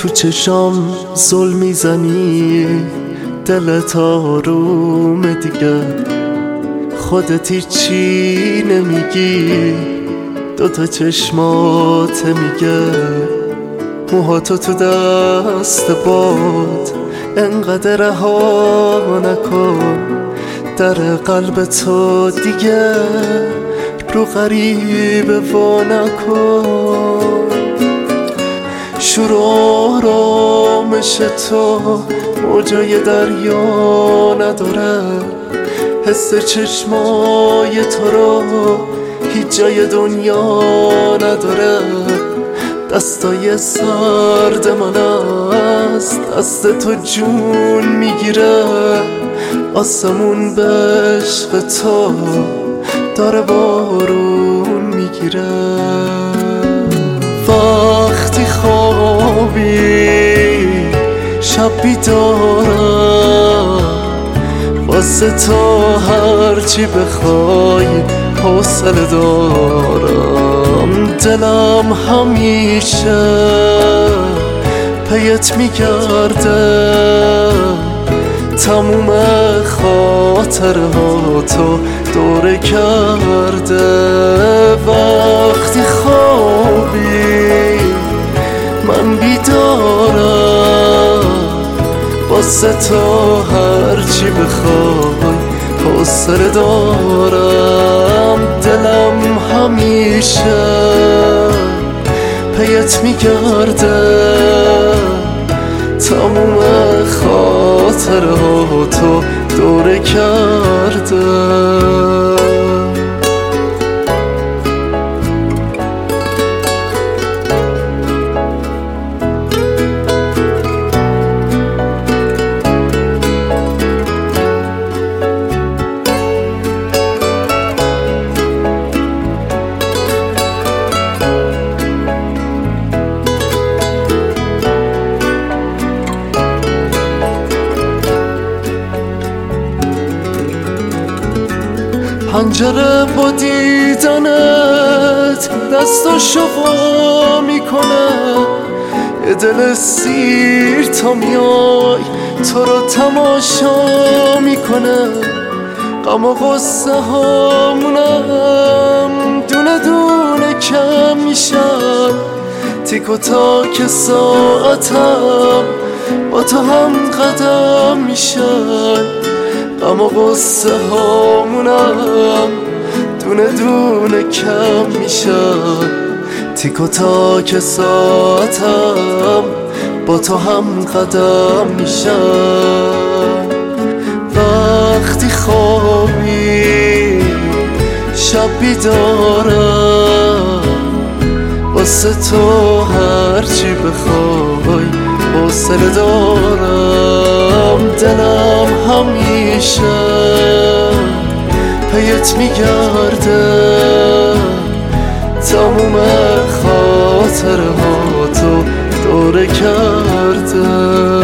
تو چشام زل میزنی، دلت آرومه دیگه، خودت هیچی نمیگی، دوتا چشمات میگه، موهاتو تو دست باد انقدر رها نکن، در قلب تو دیگه رو غریبه وا نکن. شور و آرامش تو موجای دریا نداره، حس چشمای تو رو هیچ جای دنیا نداره. دستای سرد من است دست تو جون میگیره، آسمون به عشق تو داره بارون میگیره. وقتی خوابی شب بیدارم، واسه تو هرچی بخوای حوصله دارم. دلم همیشه پیت میگرده، تموم خاطرهاتو دوره کرده. وقتی خوابی من بیدارم، واسه تو هرچی بخوای حوصله دارم. دلم همیشه پیت میگرده، تموم خاطرهاتو دوره کرده. پنجره با دیدنت دستاشو وا میکنه، یه دل سیر تا میای تو رو تماشا میکنه. غم و غصه هامونم دونه دونه کم میشن، تیک و تاک ساعتم با تو هم قدم میشن. غم و غصه هامونم دونه دونه کم میشن، تیک و تاک ساعتم با تو هم قدم میشن. وقتی خوابی شب بیدارم، واسه تو هرچی بخوای حوصله دارم. دلم همیشه پیت میگرده، تموم خاطرهاتو دوره کرده.